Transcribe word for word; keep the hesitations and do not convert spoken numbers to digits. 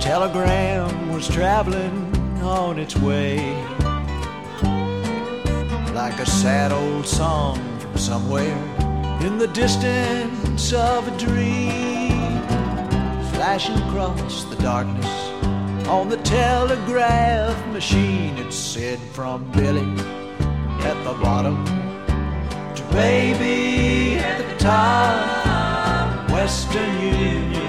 telegram was traveling on its way, like a sad old song from somewhere in the distance of a dream, flashing across the darkness on the telegraph machine. It said, from Billy at the bottom to baby at the top, Western Union